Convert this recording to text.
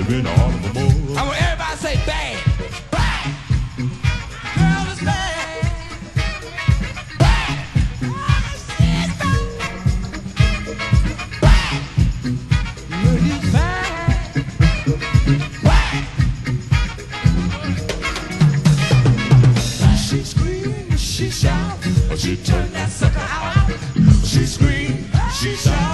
living out of the mud. I want everybody to say bad. Bad. Girl is bad. Bad. Oh, she's bad. Bad. Look, he's bad. Bad. She screamed, she shout, she turned that sucker out. She screamed, she shout.